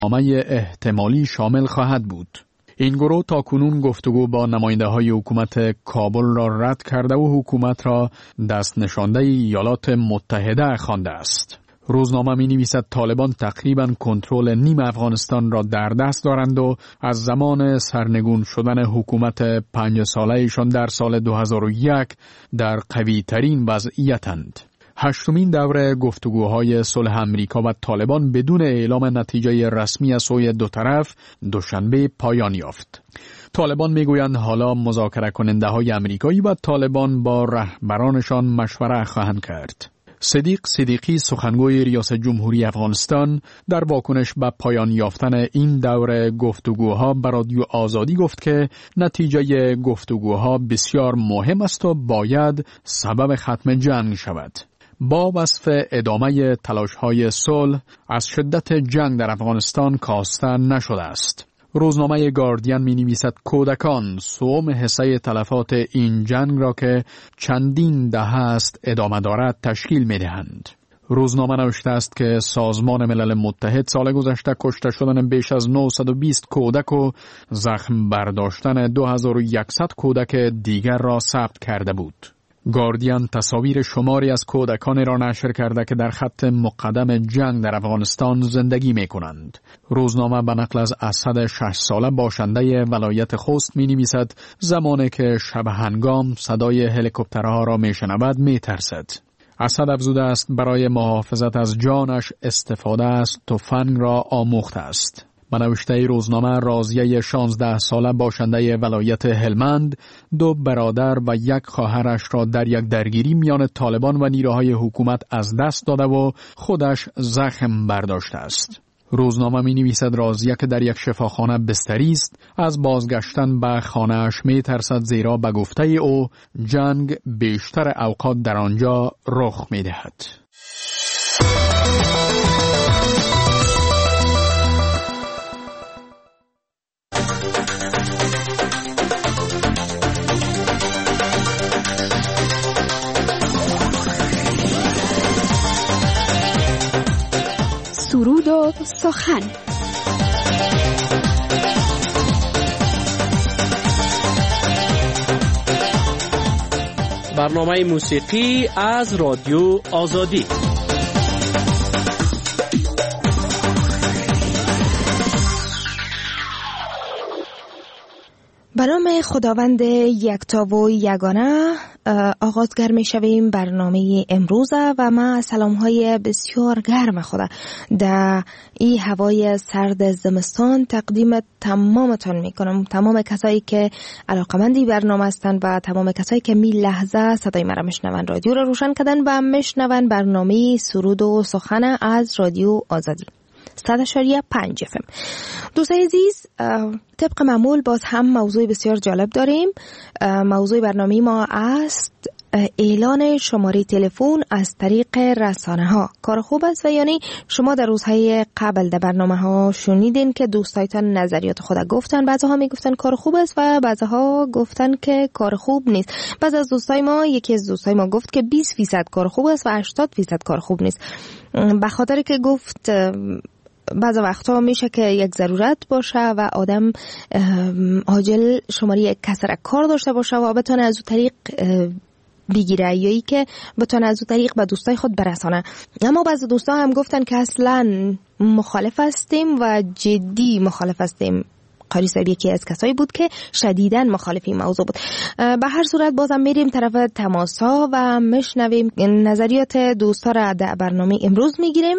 نامه احتمالی شامل خواهد بود. این گروه تاکنون گفتگو با نماینده‌های حکومت کابل را رد کرده و حکومت را دست نشانده ایالات متحده خوانده است. روزنامه می‌نویسد طالبان تقریباً کنترل نیم افغانستان را در دست دارند و از زمان سرنگون شدن حکومت 5 ساله‌شان در سال 2001 در قوی‌ترین وضعیتند. 8مین دوره گفتگوهای صلح امریکا و طالبان بدون اعلام نتیجه رسمی از سوی دو طرف دوشنبه پایان یافت. طالبان میگویند حالا مذاکره کننده های امریکایی و طالبان با رهبرانشان مشوره خواهند کرد. صدیقی سخنگوی ریاست جمهوری افغانستان در واکنش به پایان یافتن این دوره گفتگوها به رادیو آزادی گفت که نتیجه گفتگوها بسیار مهم است و باید سبب ختم جنگ شود. با وصف ادامه تلاش‌های صلح از شدت جنگ در افغانستان کاسته نشده است. روزنامه گاردین می‌نویسد کودکان سوم حصه تلفات این جنگ را که چندین دهه است ادامه دارد تشکیل می‌دهند. روزنامه نوشته است که سازمان ملل متحد سال گذشته کشته شدن بیش از 920 کودک و زخم برداشتن 2100 کودک دیگر را ثبت کرده بود. گاردین تصاویر شماری از کودکان را نشر کرده که در خط مقدم جنگ در افغانستان زندگی می کنند. روزنامه به نقل از اسد 6 ساله باشنده ولایت خوست می نویسد زمانی که شب هنگام صدای هلیکوپترها را می شنود می ترسد. اسد افزوده است برای محافظت از جانش استفاده از تفنگ را آموخته است. نوشته روزنامه راضیه 16 ساله باشنده ولایت هلمند 2 برادر و 1 خواهرش را در یک درگیری میان طالبان و نیروهای حکومت از دست داده و خودش زخم برداشته است. روزنامه می نویسد راضیه که در یک شفاخانه بستری است از بازگشتن به خانه‌اش می ترسد زیرا به گفته او جنگ بیشتر اوقات در آنجا رخ می دهد. سرود و سخن. برنامه موسیقی از رادیو آزادی. به نام خداوند یکتا و یگانه آغازگر می شویم برنامه امروز و ما سلام‌های بسیار گرم خود در این هوای سرد زمستان تقدیم تمامتان می کنم، تمام کسایی که علاقمندی برنامه هستند و تمام کسایی که می لحظه صدای مرا میشنوند، رادیو را روشن کردن و میشنوند برنامه سرود و سخن از رادیو آزادی 100.5 FM. دوستان عزیز، طبق معمول باز هم موضوع بسیار جالب داریم. موضوع برنامه ما است اعلان شماره تلفن از طریق رسانه ها. کار خوب است و یعنی شما در روزهای قبل در برنامه ها شنیدین که دوستایتان نظریات خود گفتن، بعضها میگفتن کار خوب است و بعضها گفتن که کار خوب نیست. بعض از دوستای ما، یکی از دوستای ما گفت که 20% کار خوب است و 80% کار خوب نیست. به خاطر که گفت بعض وقتا میشه که یک ضرورت باشه و آدم عاجل شماره یک کسر کار داشته باشه و بتونه از اون طریق بگیره یا ای که بتونه از اون طریق به دوستای خود برسانه. اما بعض دوستا هم گفتن که اصلا مخالف هستیم و جدی مخالف هستیم. قاری صاحب یکی از کسایی بود که شدیداً مخالف این موضوع بود. به هر صورت بازم میریم طرف تماس‌ها و میشنویم نظریات دوستا را در برنامه امروز میگیریم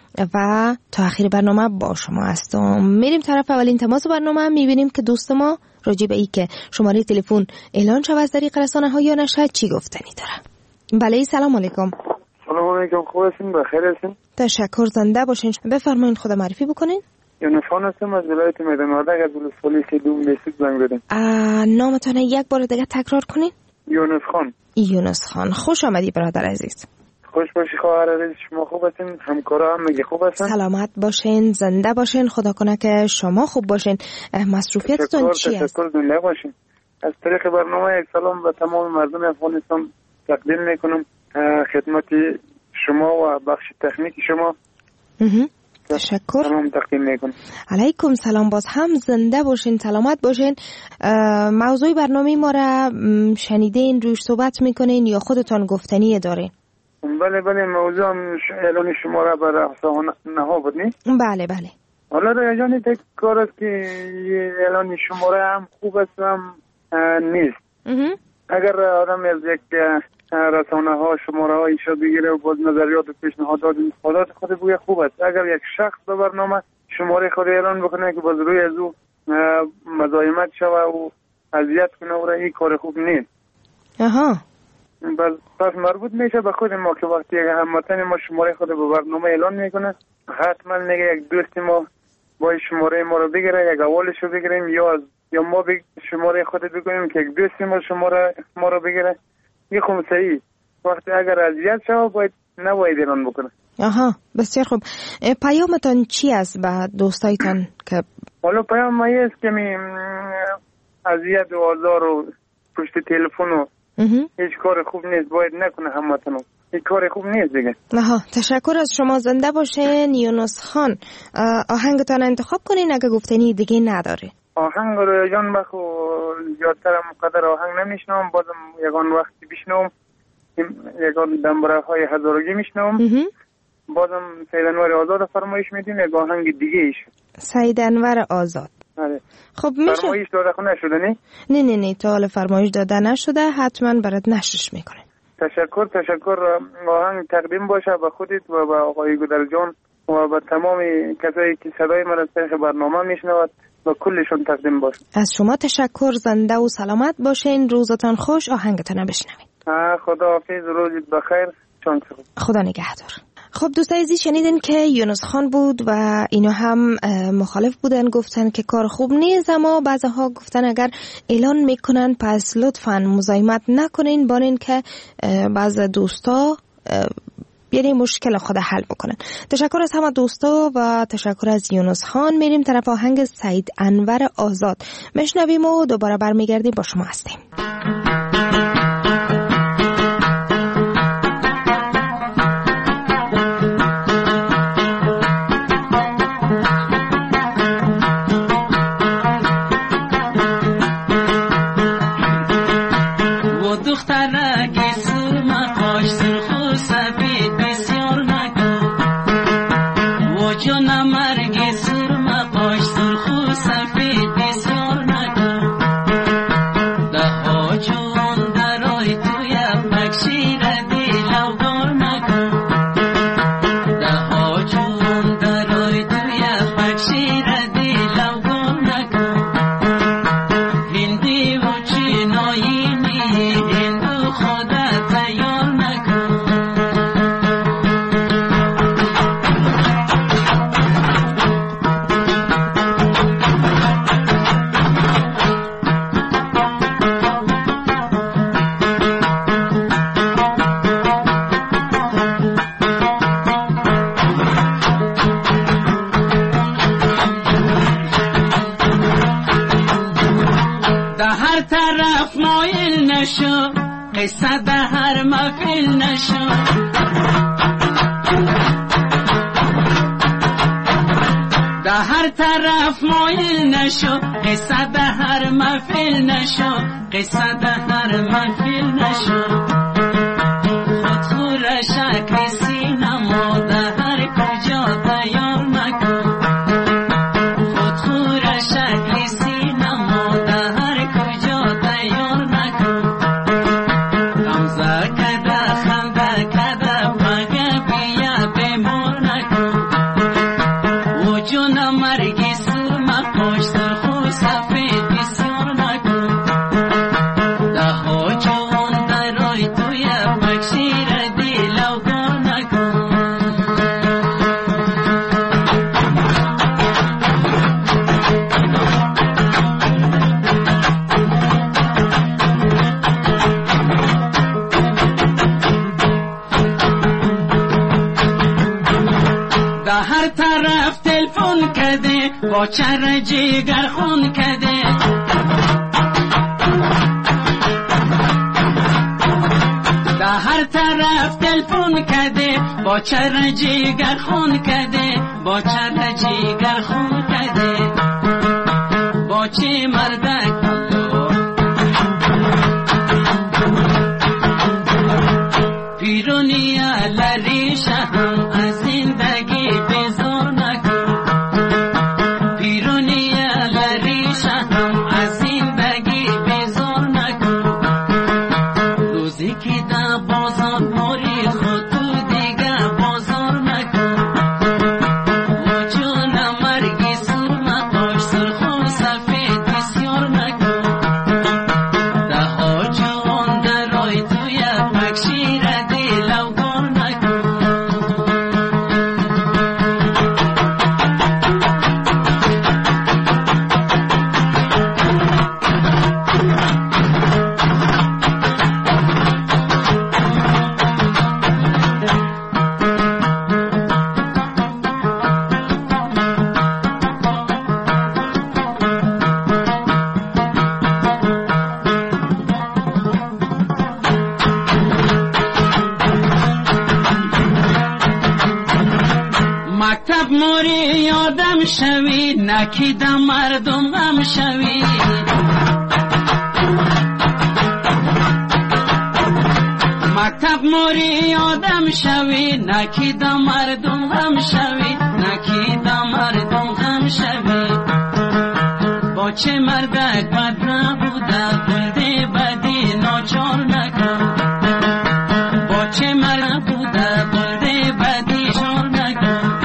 و تا آخر برنامه با شما هستم. میریم طرف اولین تماس برنامه، میبینیم که دوست ما راجع به ای که شماره تلفن اعلان شود از طریق رسانه‌ها یا نشد چی گفتنی داره. بله، سلام علیکم. سلام علیکم، خوب هستین؟ بخیر هستین؟ تشکر، زنده باشین. بفرمایید خود معرفی بکنین. یونس خان هستم از ولایت میدان وردک از ولسوالی دوم میسید زنگ زدم. نامتون یک بار دیگه تکرار کنین. یونس خان. یونس خان، خوش آمدی برادر عزیز. خوش باشی خواهر عزیز، شما خوب هستین؟ همکارا هم میگه خوب هستن؟ سلامت باشین، زنده باشین، خدا کنه که شما خوب باشین. مصروفیتتون چی است؟ تشکر، زنده باشین. از طریق برنامه یک سلام به تمام مردم افغانستان تقدیم میکنم خدمت شما و بخش تکنیک شما. تشکر. سلام تقدیم میکنم. علیکم سلام، باز هم زنده باشین، سلامت باشین. موضوع برنامه ما را شنیدین، روش صحبت میکنین یا خودتان گفتنی دارین؟ بله موضوع اعلان شما را بر احسان نها بود نی؟ بله. حالا را جانی تک کار است که اعلان شما را هم خوب است هم نیست. اگر آدم از یک رسانه ها شماره ها ایشا بگیره و باز نظریات و پیشنهادات خود بگه خوب است. اگر یک شخص به برنامه شماره خود اعلان بکنه که باز روی از او مزاحمت شوه و اذیت کنه و این کار خوب نیست. پس مربوط میشه به خود ما که وقتی یک هموطن ما شماره خود به برنامه اعلان میکنه حتما میگه یک دوست ما باید شماره ما رو بگیره، یک اولش رو بگیریم یا ما شماره خود بگوییم که یک دوست ما شماره ما رو بگیره. این خوب صحیح. وقتی اگر اذیت شوه نباید اعلان بکنه. بسیار خوب. پیامتان چی است به دوستایتان؟ که حالا پیام ما است که اذیت و آزار و پشت تلفن و هیچ کار خوب نیست، باید نکنه هموطنو. هیچ کار خوب نیست دیگه. تشکر از شما، زنده باشین. یونس خان، آهنگتان انتخاب کنین اگه گفتنی دیگه نداره. آهنگ رو جان بخو زیادتر مقدر آهنگ نمیشنم، بازم یکان وقتی بشنم یکان دنبره های هزارگی میشنم. بازم سید انور آزاد فرمایش میدین یک آهنگ دیگه ایش. سید انور آزاد. خب میشه فرمایش داده خو نشده نی؟ نه تا حالا فرمایش داده نشده، حتما برات نشرش میکنه. تشکر. آهنگ تقدیم باشه به خودت و به آقای گودر جان و به تمام کسایی که صدای من از طریق برنامه میشنود و کلشون تقدیم باشه. از شما تشکر، زنده و سلامت باشین، روزتان خوش. آهنگتان بشنوید. خداحافظ، روزت بخیر. خدا نگهدار. خب دوستای عزیز، شنیدین که یونس خان بود و اینا هم مخالف بودن، گفتن که کار خوب نیست، اما بعضها گفتن اگر اعلان میکنن پس لطفاً مزاحمت نکنین، بانین که بعض دوستا یعنی مشکل خود حل بکنن. تشکر از همه دوستا و تشکر از یونس خان. میریم طرف آهنگ سید انور آزاد میشنویم و دوباره برمیگردیم با شما هستیم. چر جگر خون کده در هر طرف تلفن کرده با چر جگر خون کرده با چر جگر خون کرده با چه مردک پیرونی لری شهم از زندگی بزار نکن پیرونی لری شهم از زندگی بزار نکن روزی که در بازار موری خود تو دیگه بازار نکن وجون مرگی سر مقاش سرخون سفید بسیار نکن ده ها جوان در رای توی مکشیر شوی نکیدم مردم غم شوی مکتب موری آدم شوی نکیدم مردم غم شوی نکیدم مردم غم شوی با چه مردک بد نبوده بلده بدی ناچار نکن با چه مرد بوده بلده بدی شار نکن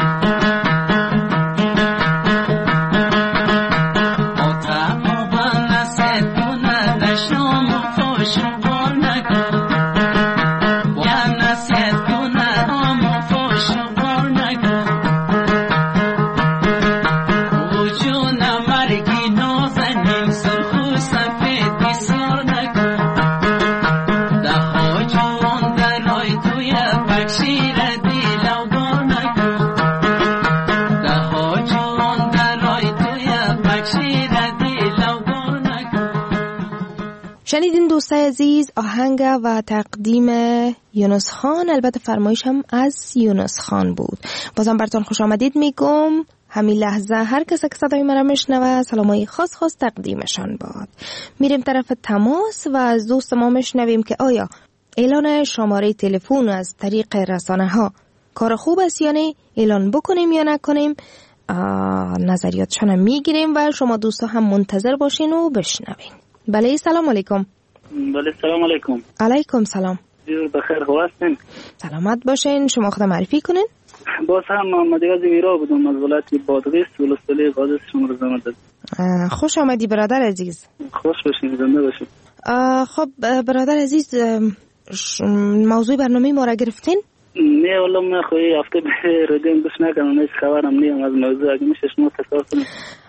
شنیدین دوستای عزیز آهنگ و تقدیم یونس خان، البته فرمایش هم از یونس خان بود. بازم براتون خوش آمدید میگم. همین لحظه هر کس که صدای مرا میشنوه سلامای خاص تقدیمشان باد. میریم طرف تماس و از دوست ما میشنویم که آیا اعلان شماره تلفن از طریق رسانه ها کار خوب است یا نه، اعلان بکنیم یا نکنیم. نظریاتشان میگیریم و شما دوستا هم منتظر باشین و بشنوین. بله سلام علیکم. بله سلام علیکم. علیکم سلام. بخیر هستین؟ سلامت باشین. شما خود معرفی کنین. باز هم محمد یازی ویرا بودم از ولایت بادغیس ولسوالی قادس شما رو زحمت. خوش آمدی برادر عزیز. خوش باشین، زنده باشین. خب برادر عزیز موضوع برنامه ما را گرفتین؟ نه والله من خوی هفته به ردیم گوش نکردم، هیچ خبرم نیم از موضوع. اگه میشه شما تکرار کنید.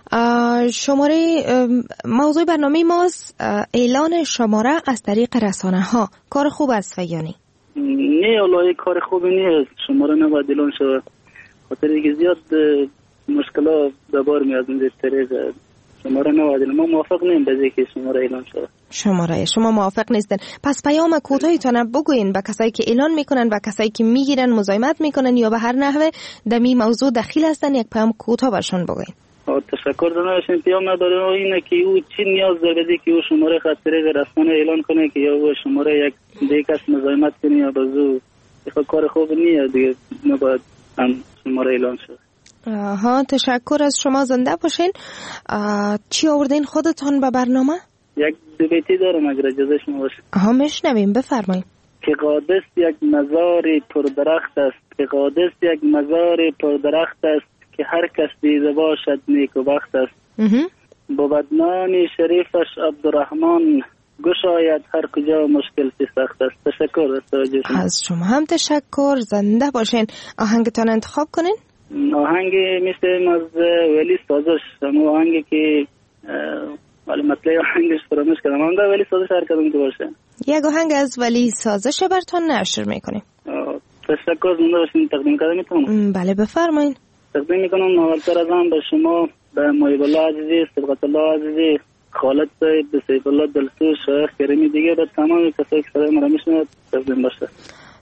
شماره موضوع برنامه ماست اعلان شماره از طریق رسانه ها کار خوب است و یا نه؟ نه والله کار خوبی نیست، شماره نباید اعلان شود، خاطر اینکه زیاد مشکلات به بار میاد این طریق شماره نباید. ما موافق نیم به اینکه شماره اعلان شود. شما موافق نیستن. پس پیام کوتاهیتون بگوین به کسایی که اعلان میکنن و کسایی که میگیرن مزاحمت میکنن یا به هر نحوه دمی موضوع دخیل هستن، یک پیام کوتاه برشون بگوین. تشکر دارم. پیام نداره اینه که او چی نیاز داره که او شماره خاطره رسانه اعلان کنه که یا او شماره یک دیگه کس مزاحمت کنه یا بازو کار خوب نیست دیگه، نباید هم شماره اعلان شد. تشکر از شما، زنده باشین. چی آوردین خودتون به برنامه؟ یک دو بیتی دارم اگر اجازه شما باشه. میشنویم، بفرمایید. که قادس یک مزار پردرخت است، که قادس یک مزار پردرخت است، که هر کس دیده باشد نیک و بخت است. با بدنان شریفش عبدالرحمن، گشاید هر کجا مشکل سخت است. تشکر از توجه شما. از شما هم تشکر، زنده باشین. آهنگتان انتخاب کنین. آهنگ میشه از ولی سازش، همون آهنگی که ولی مطلع آهنگش فراموش کردم، آهنگ ولی سازش هر کدوم که باشه. یک آهنگ از ولی سازش براتون نشر میکنیم. تشکر، زنده باشین. تقدیم کردم میتونم؟ بله بفرمایید. تقدیم میکنم اولتر از هم به شما، به محیب الله عزیزی، صبغت الله عزیزی، خالد صاحب، به سیف الله دلسوز، شایخ کریمی، دیگه به تمام کسایی که صدای مرا میشنوند تقدیم باشه.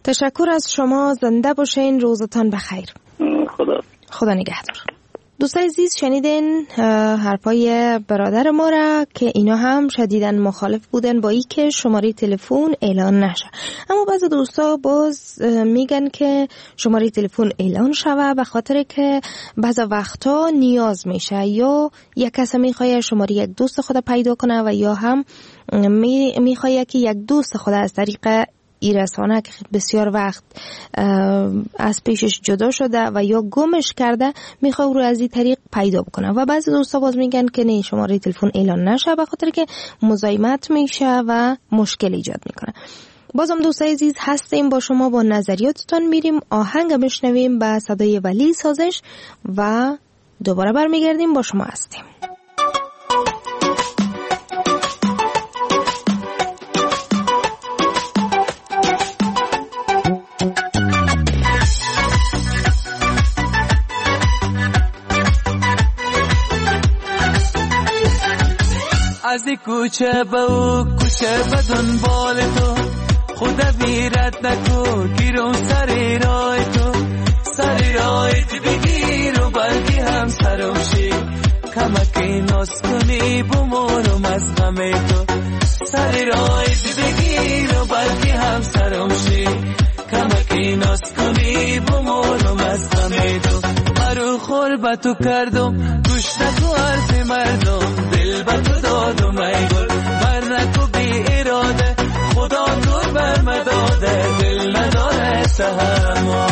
تشکر از شما، زنده باشین، روزتان بخیر. خدا نگهدار. دوستای عزیز، شنیدین حرفای برادر ما را که اینا هم شدیداً مخالف بودن با ای که شماره تلفن اعلان نشه، اما بعضی دوستا باز میگن که شماره تلفن اعلان شوه به خاطر که بعضی وقتا نیاز میشه، یا یک کس میخواد شماره یک دوست خود پیدا کنه و یا هم میخواد که یک دوست خود از طریق ای رسانه که بسیار وقت از پیشش جدا شده و یا گمش کرده میخواد رو از این طریق پیدا بکنه. و بعضی دوستا باز میگن که نه، شماره تلفن اعلان نشه به خاطر که مزاحمت میشه و مشکل ایجاد میکنه. بازم دوستای عزیز هستیم با شما، با نظریاتتان میریم، آهنگ بشنویم به صدای ولی سازش و دوباره برمیگردیم با شما هستیم. از کوچه به او کوچه به دنبال تو، خدا بیرت نکو گیرم سر رای تو، سر رای تو بگیر و بلکه هم سرم شی، کمکی ناز کنی بمانم از غم تو، سر رای تو بگیر و بلکه هم سرم شی، کمکی ناز کنی بمانم از غم تو. مرو خور به تو کردم گوش نکو حرف مردم، دل به تو دادم ای گل بر نکو بی اراده، خدا دور بر مداده دل نداره سهما.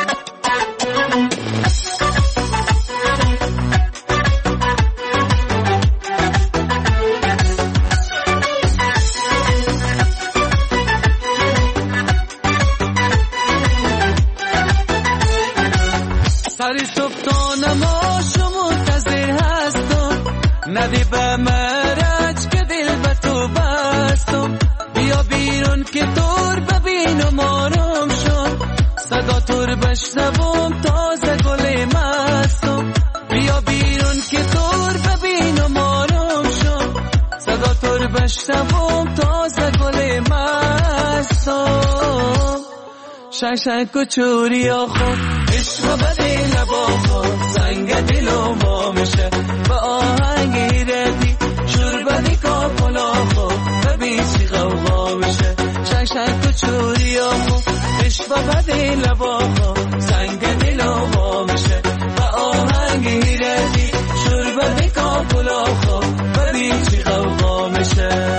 سری صبح تا نماز منتظر هستم، ندی به مرج که دل به تو بستم، بیا بیرون که دور ببینم آرام شد، صدا تور بشنوم تازه گل مستم، بیا بیرون که دور ببینم آرام شد، صدا تور بشنوم تازه گل مستم. شنگ و چوری آخو عشق بده لبا خود، زنگ دلو ما میشه با آهنگی ردی، شور بدی کاپلا خود ببین چی غوغا میشه. شنگ و چوری آخو عشق بده لبا خود، زنگ دلو ما میشه با آهنگی ردی، شور بدی کاپلا خود ببین چی غوغا میشه.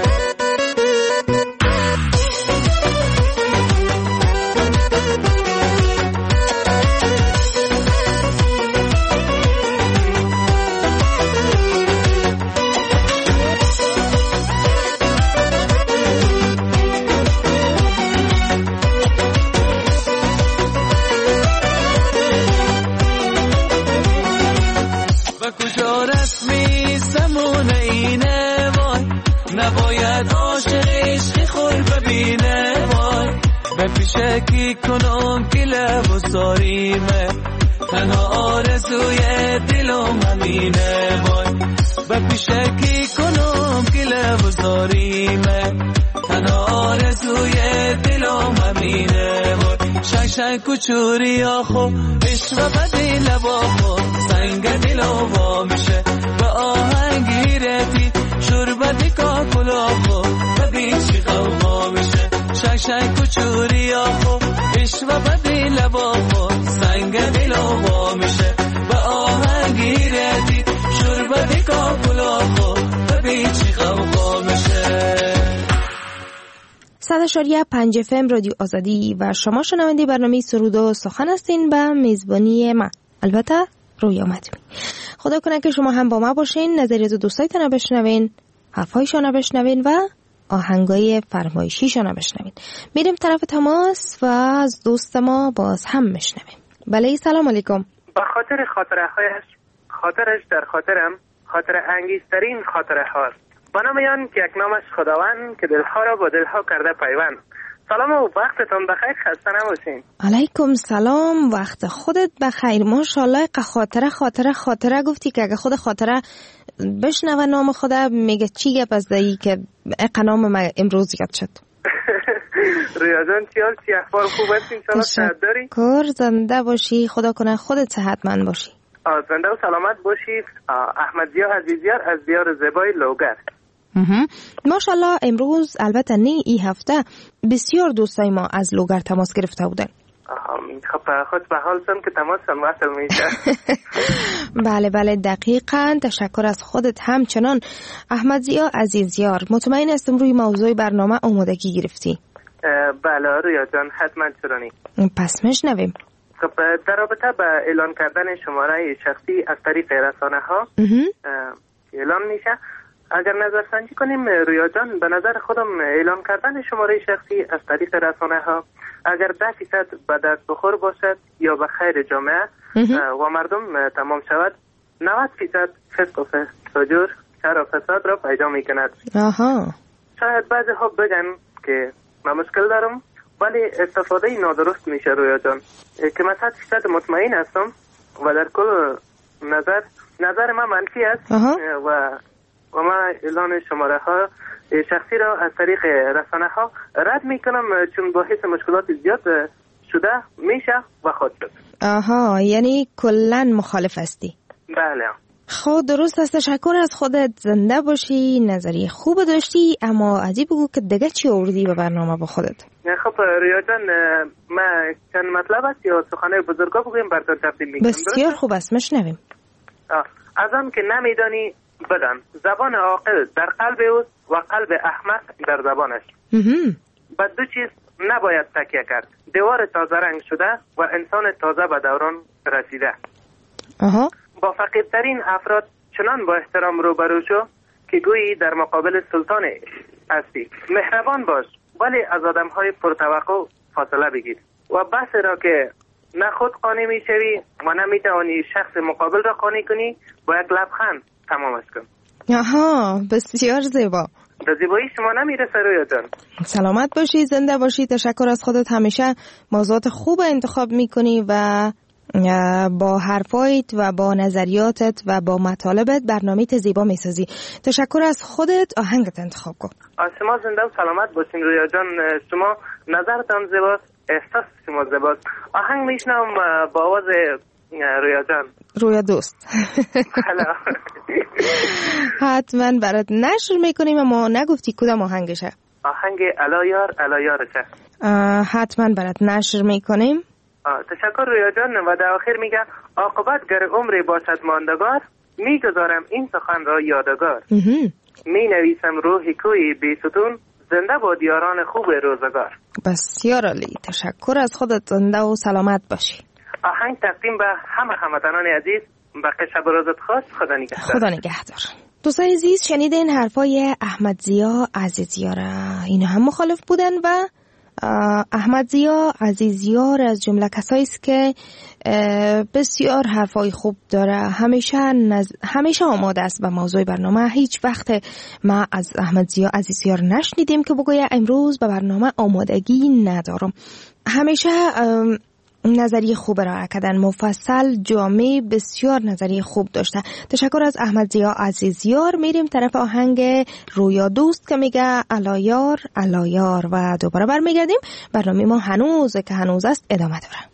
نباید عاشق عشق خور ببینه وای، به پیشه کی کنم که لب و ساریمه، تنها آرزوی دلم همینه وای، به پیشه کی کنم که لب و ساریمه، تنها آرزوی دلم همینه وای. شنگ کوچوری آخو عشق بدی لبا خو، سنگ دلم وا میشه به آهنگی ردی، شور بدی کاکلا خو ببین چی غوغا میشه. شنگ کوچوری آخو عشق بدی لبا خو، سنگ دلم وا میشه به آهنگی ردی، شور بدی کاکلا خو ببین چی غوغا میشه. 100.5 FM رادیو آزادی و شما شنونده برنامه سرود و سخن هستین به میزبانی من، البته رویا مدمی. خدا کنه که شما هم با ما باشین، نظریات دوستایتون بشنوین، حرفایشون بشنوین و آهنگای فرمایشیشون بشنوین. میریم طرف تماس و از دوست ما باز هم میشنویم. بله، سلام علیکم. با خاطر خاطرش در خاطرم، خاطر انگیزترین خاطره هاست. با نام آن که یک نامش خداوند که دلها را با دلها کرده پیوند. سلام و وقتتون بخیر، خسته نباشین. علیکم سلام، وقت خودت بخیر. ماشاءالله خاطره گفتی که اگه خود خاطره بشنوه نام خدا میگه چی گپ از دایی که اقنام ما امروز یاد شد. رویا جان چی احوال خوب هست؟ انشاءالله صحت داری؟ تشکر، زنده باشی، خدا کنه خودت صحتمند باشی. زنده و سلامت باشی. احمد ضیا عزیزیار از دیار زیبای لوگر. ماشاءالله امروز البته نه این هفته بسیار دوستای ما از لوگر تماس گرفته بودن. خب خود به حال سن که تماس وصل میشه. بله دقیقاً. تشکر از خودت همچنان احمد ضیا عزیزیار. مطمئن هستم روی موضوع برنامه آمادگی گرفتی. بله رویا جان حتما چرانی. پس میشنویم. خب در رابطه با اعلان کردن شماره شخصی از طریق رسانه ها اعلان میشه. اگر نظرسنجی کنیم رویا جان، به نظر خودم اعلان کردن شماره شخصی از طریق رسانه ها اگر 10% به دست بخور باشد یا به خیر جامعه و مردم تمام شود، 90% فسق و فجور، شر و فساد را پیدا میکند. شاید بعضی ها بگن که من مشکل دارم، ولی استفاده نادرست میشه رویا جان، که من 100% مطمئن هستم و در کل نظر من منفی است و ما اعلان شماره ها شخصی را از طریق رسانه ها رد میکنم، چون باعث مشکلات زیاد شده میشه و خود شد. یعنی کلن مخالف هستی؟ بله. خب درست است. تشکر از خودت، زنده باشی، نظریه خوب داشتی. اما عادی بگو که دیگه چی آوردی به برنامه با خودت؟ خب رویا جان، ما چند مطلب است یا سخنه بزرگا بگویم براتون تقدیم میکنم. بسیار خوب است، میشنویم. از آن که نمیدانی بدان، زبان عاقل در قلب اوست و قلب احمق در زبانش. به دو چیز نباید تکیه کرد، دیوار تازه رنگ شده و انسان تازه به دوران رسیده. با فقیرترین افراد چنان با احترام روبرو شو که گویی در مقابل سلطان هستی. مهربان باش، ولی از آدم‌های پرتوقع فاصله بگیر و بس را که نه خود قانع میشوی و نه میتوانی شخص مقابل را قانع کنی، با یک لبخند تمامش کن. بسیار زیبا. به زیبایی شما نمیرسه رویا جان. سلامت باشی، زنده باشی. تشکر از خودت. همیشه موضوعات خوب انتخاب میکنی و با حرفایت و با نظریاتت و با مطالبت برنامه‌ت زیبا میسازی. تشکر از خودت. آهنگت انتخاب کن. شما زنده و سلامت باشین رویا جان. شما نظرتان زیباست، احساس شما زیباست. آهنگ میشنم با آواز رویا جان، رویا دوست. حتما برات نشر میکنیم، اما نگفتی کدام آهنگشه. آهنگ علایار علایارشه. حتما برات نشر میکنیم. تشکر رویا جان. و در آخر میگه عاقبت گر عمری باشد ماندگار، میگذارم این سخن را یادگار. می نویسم روحی کوی بی ستون، زنده با دیاران خوب روزگار. بسیار عالی. تشکر از خودت. زنده و سلامت باشی. آهنگ تقدیم به همه هموطنان عزیز. بقیه شب و روزت خوش. خدا نگهدار. خدا نگهدار. دوستای عزیز، شنیدین حرفای احمد ضیا عزیزیار. اینا هم مخالف بودن و احمد ضیا عزیزیار از جمله کسایی است که بسیار حرفای خوب داره. همیشه آماده است به موضوع برنامه. هیچ وقت ما از احمد ضیا عزیزیار نشنیدیم که بگویه امروز به برنامه آمادگی ندارم. همیشه نظریه خوب را کردن، مفصل، جامع، بسیار نظریه خوب داشته. تشکر از احمد ضیا عزیزیار. میریم طرف آهنگ رویا دوست که میگه علایار علایار و دوباره برمیگردیم. برنامه ما هنوز است ادامه داره.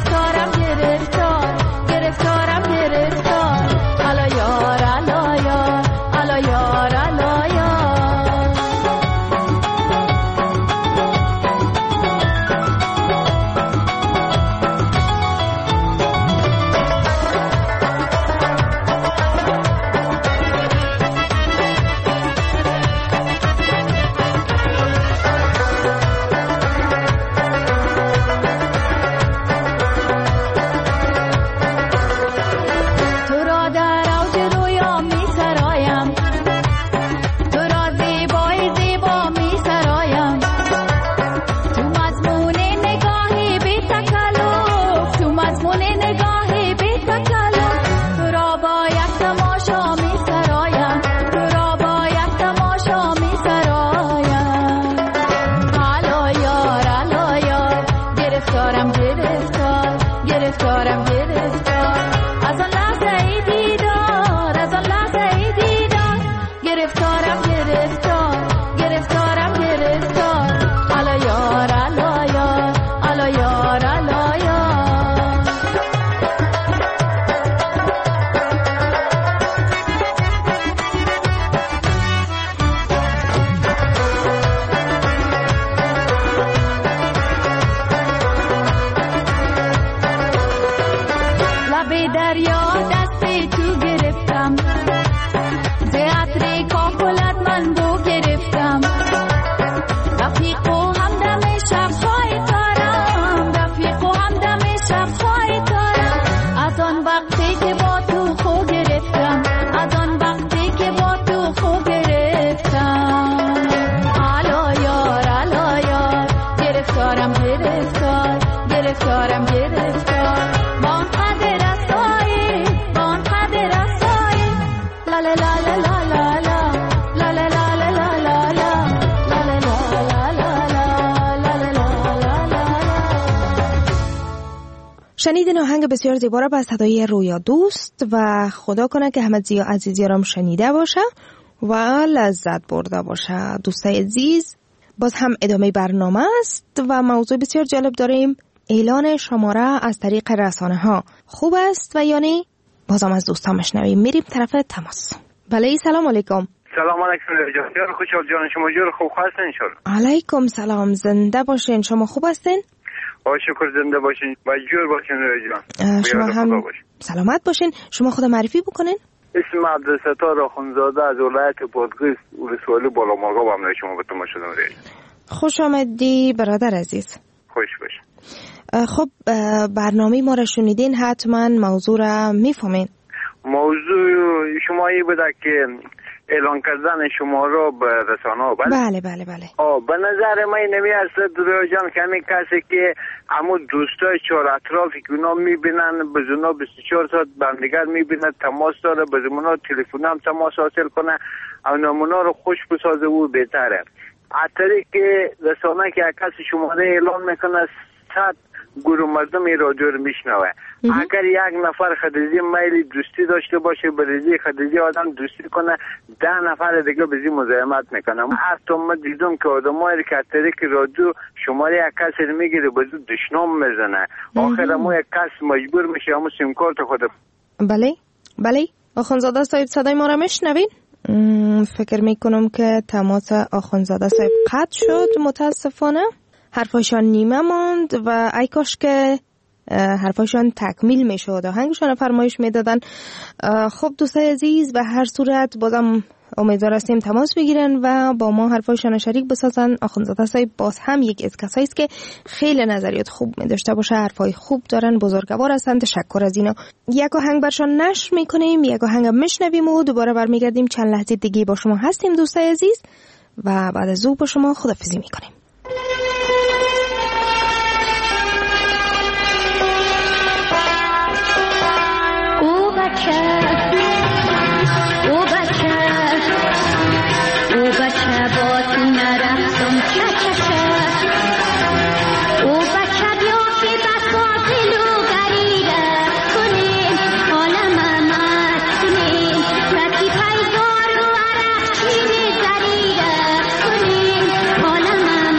گرفتارم گرفتار گرفتارم گرفتار الا یار الا یار الا یار الا یار شنیدین آهنگ بسیار زیبا را با صدای رویا دوست و خدا کنه که همه عزیزیارم شنیده باشه و لذت برده باشه. دوستای عزیز باز هم ادامه برنامه است و موضوع بسیار جالب داریم. اعلان شماره از طریق رسانه ها خوب است و یعنی بازم از دوستان مشنویم. میریم طرف تماس. بله سلام علیکم. سلام علیکم جان خوشحال جان شما جور خوب هستین ان شاء الله. علیکم سلام زنده باشین. شما خوب هستین؟ شکر زنده باشین و جور باشین جان. شما هم سلامت باشین. شما خود معرفی بکنین. اسم عبدالستار آخونزاده از ولایت بادغیس ولسوالی بالامرغاب هم شما به تماس شدم. خوش آمدی برادر عزیز. خوش باش. خب برنامه ما را شنیدین حتما موضوع را میفهمین. موضوع شما ای بوده که اعلان کردن شما را به رسانه ها. بله بله بله. به نظر من نمیارسد جان که همین کسی که همو دوستای چهار اطرافی که اونا میبینن به اونا 24 ساعت بندیگر میبینن تماس داره به اونا تلفن هم تماس حاصل کنه اونا رو خوش بسازه و بهتره. حتی که رسانه که کسی شماره اعلان میکنه 100 گروه مردم این رادیو رو میشنوه. اگر یک نفر خدیجی میل دوستی داشته باشه بریزی خدیجی آدم دوستی کنه 10 نفر دیگه بزی مزاحمت میکنه. حتی ما دیدم که آدمایی که طریق رادیو شماره یک کسی رو میگیره بزو دشنام میزنه. آخر ما یک کس مجبور میشه همون سیم کارت خود. بله بله آخونزاده صاحب صدای ما رو میشنوین؟ فکر میکنم که تماس آخونزاده صاحب قطع شد متاسفانه. حرفاشان نیمه ماند و ای کاش که حرفاشان تکمیل میشد آهنگشان فرمایش میدادن. خب دوستای عزیز به هر صورت بازم امیدوار هستیم تماس بگیرن و با ما حرفایشان شریک بسازن. آخونزاده صاحب باز هم یک از کسایی است که خیلی نظریات خوب می داشته باشه، حرفای خوب دارن، بزرگوار هستند. تشکر از اینا. یک آهنگ برشان نشر میکنیم، یک آهنگ میشنویم و دوباره برمیگردیم. چند لحظه دیگه با شما هستیم دوستای عزیز و بعد از او با شما خداحافظی میکنیم. حالا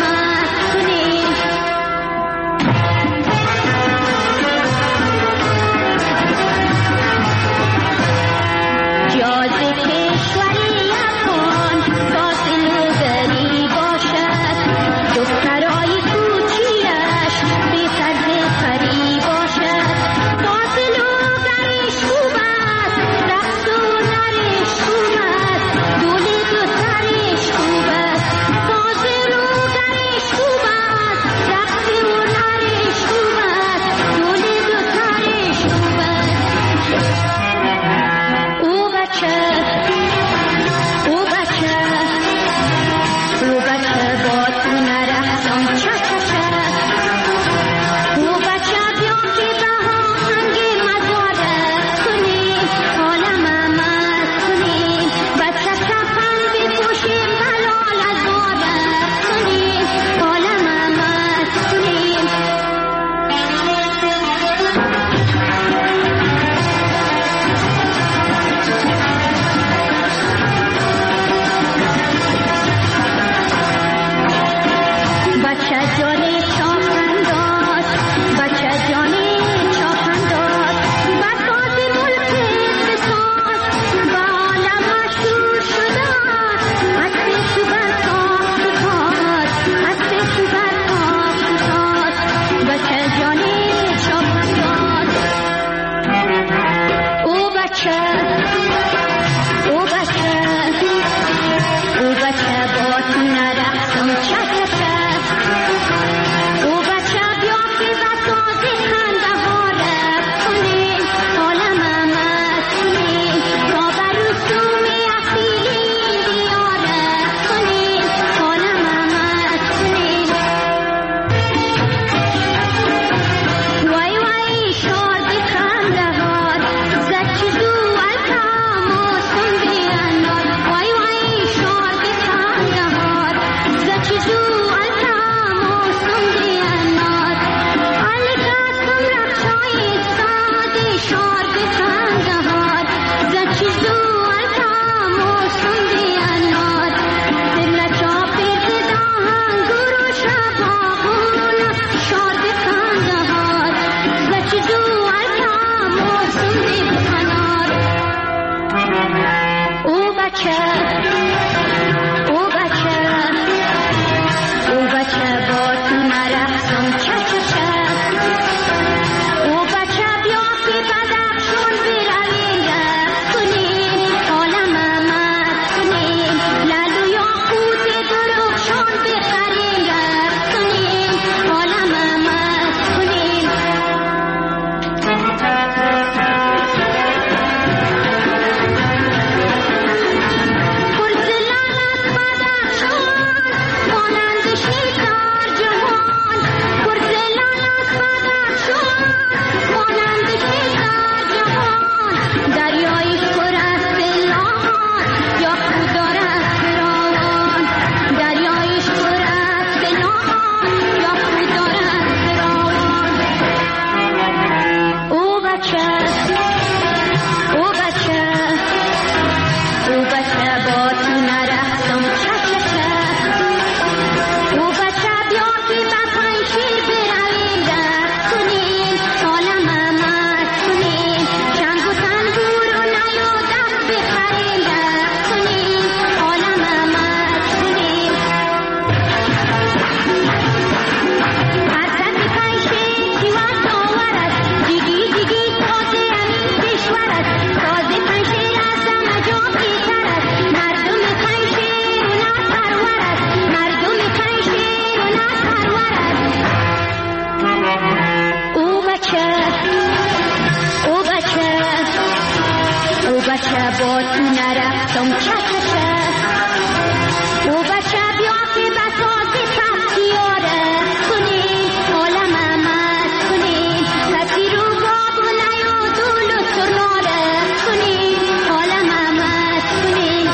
بچه با تو نرفتم چکشه او بچه بیا که بسازی تختیاره کنین حالم امد کنین کسی رو باب و نیادول و سرناره کنین حالم امد کنین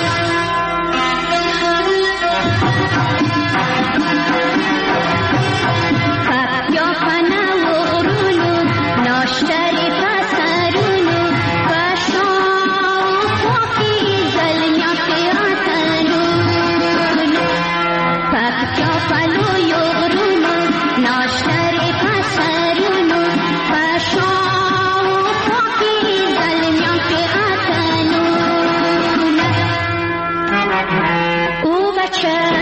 خب یا فنه و غرونو ناشتری پسرونو بشام پاکی زلنیا پیاتنو خب یا فلو یا غرونو ناشتری پسرونو بشام پاکی زلنیا پیاتنو او بچه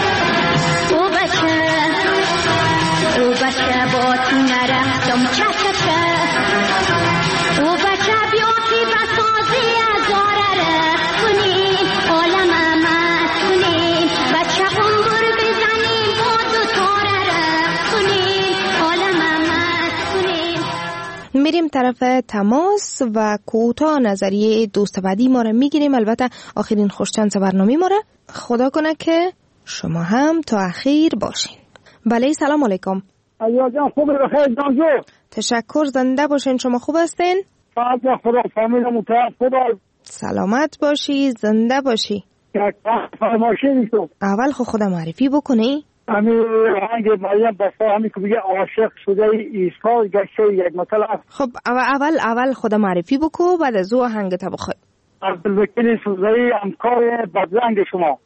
با تو نرفتم چکشه او بچه بیا که بسازی ازاره کنین حالم امد کنین بچه قنبور بزنین با دو تاره کنین حالم امد کنین. میریم طرف تماس و کوتاه نظریه دوست بعدی ما رو میگیریم. البته آخرین خوشچانس برنامه ما رو خدا کنه که شما هم تا اخیر باشین. بله سلام علیکم. علیه جان خوب بخیر جانجو. تشکر، زنده باشین. شما خوب هستین؟ فقط خدا فامیل متعب خدا سلامت باشی، زنده باشی. یک فرمایشی نیستم. اول خودم معرفی بکنی؟ همین آهنگ مریم بفا همین که میگه عاشق شده عیسی گشته یک مطلب. خب اول خودم معرفی بکو، بعد از او آهنگ تا بخوای. عبدالوکیل سوزایی همکار بدرنگ شما.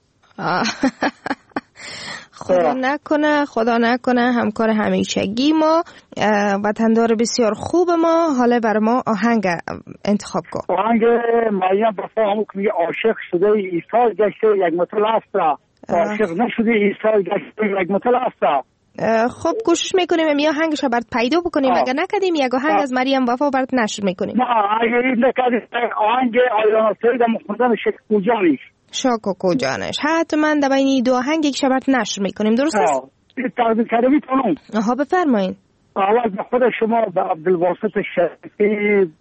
خدا نکنه همکار همیشگی ما، وطندار بسیار خوب ما. حالا بر ما آهنگ انتخاب کن. آهنگ مریم بفا همون که میگه عاشق شده عیسی گشته یک مطلب است. عاشق نشده عیسی گشته یک مطلب است. خب کوشش میکنیم می آهنگش برات پیدا بکنیم. اگه نکردیم یک آهنگ از مریم وفا برات نشر میکنیم. نه اگه این نکردیم آهنگ آیانا سید مخوندن شکو جانش شاکو جانش حتما در بین دو آهنگ یک شبت نشر میکنیم. درست است؟ تقدیم کرده میتونم. آها بفرمایید. اول به خود شما به عبدالواسط شریفی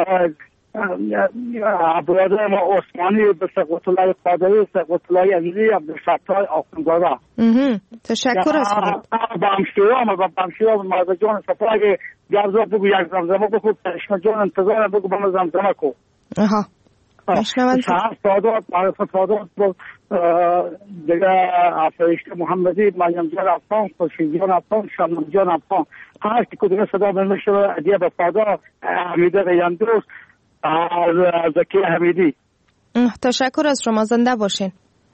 برادر ما عثمانی به سقوط الله قادری سقوط الله عزیزی عبدالفتاح آخوندزاده تشکر از شما. با همشیرا مرد جان صفا اگه گرزا بگو یک زمزمه بگو پشم جان انتظار بگو با زمزمه کو. آها شهر سادات معرفت سادات دیگه فرشته محمدی مریم جان افغان خوشی جان افغان شمم جان افغان هر کی کدوم صدا بنوشه ادیه بفادا حمیده غیاندوس زکی حمیدی. تشکر از شما، زنده باشین.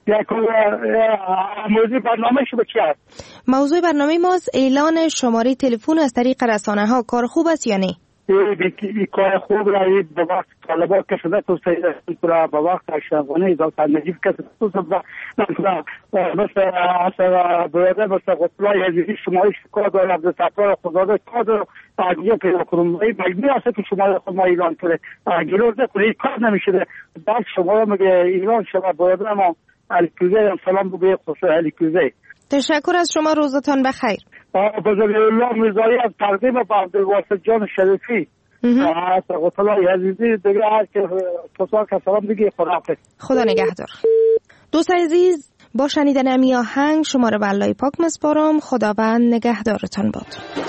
موضوع برنامه شما چی است؟ موضوع برنامه ماست اعلان شماره تلفن از طریق رسانه ها. کار خوب است یا نه؟ این کار خوب رایی به وقت طالبات که شده تو سیده کنه به وقت اشرافانه دکتر نجیب کسی تو سبزه مثل برادر مثل قطلای عزیزی شمایش کار داره عبدالستار خداده کار داره تاگیه پیدا کنم مجبور هسته که شما خود ما ایران کنه گلوز نکنه این کار نمیشه. بعد شما میگه ایران شما برادر ما علیکوزه سلام بگه خصوص علیکوزه. تشکر از شما، روزتان بخیر. بزرگ الله میرزایی از تقدیم با عبدالواسط جان شریفی قطلای عزیزی دیگه هر که تصال که سلام دیگه خدا نگهدار. دوست عزیز با شنیدن امی آهنگ شما رو به الله پاک مسپارم. خداوند نگهدارتان باد.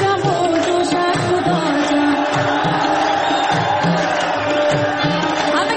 I'm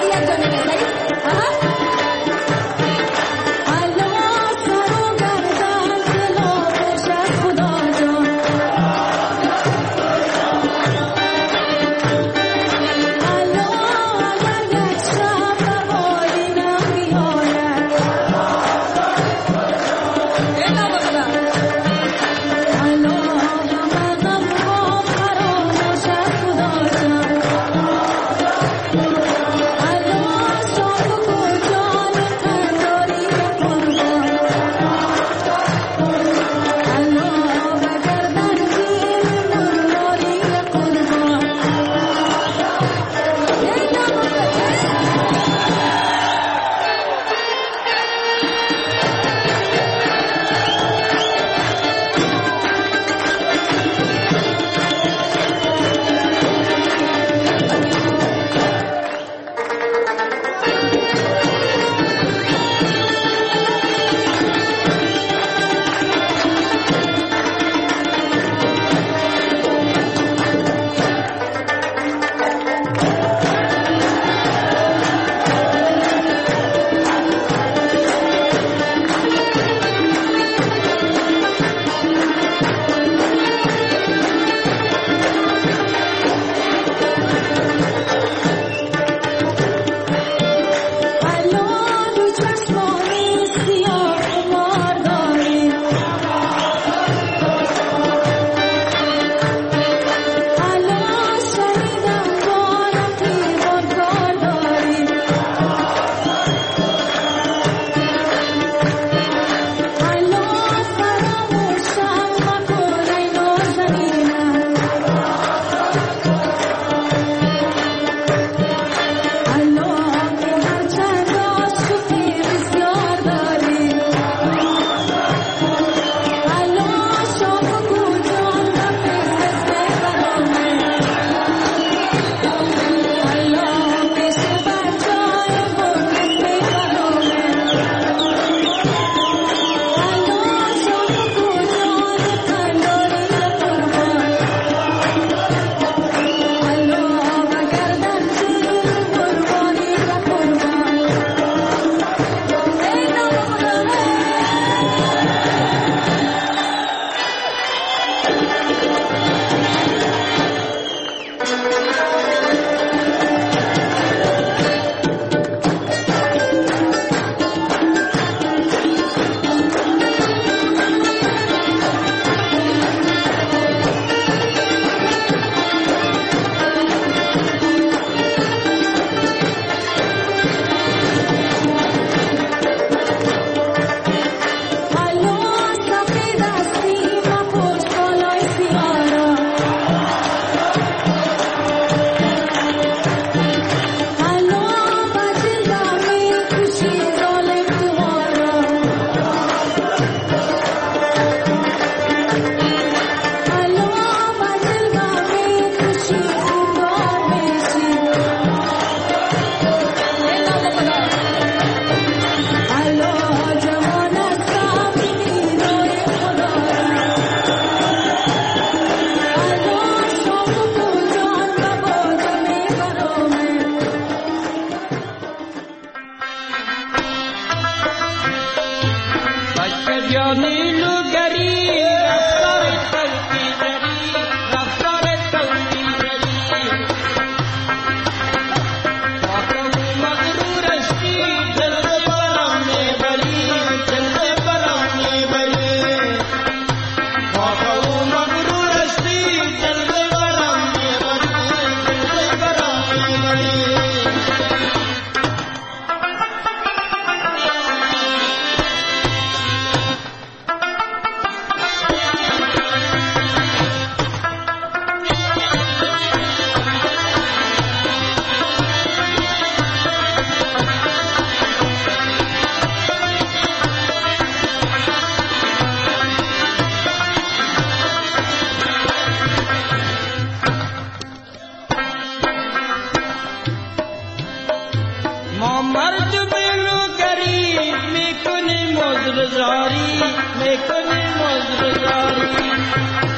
میکنیم مزرزاری